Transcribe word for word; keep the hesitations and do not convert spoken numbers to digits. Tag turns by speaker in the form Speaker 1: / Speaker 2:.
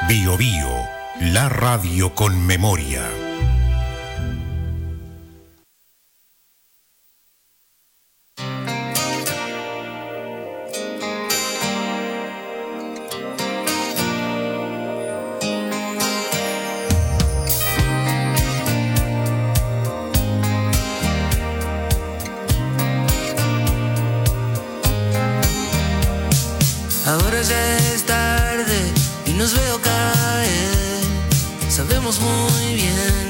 Speaker 1: Bio Bio, la radio con memoria.
Speaker 2: Ahora ya es tarde y nos veo caer. Sabemos muy bien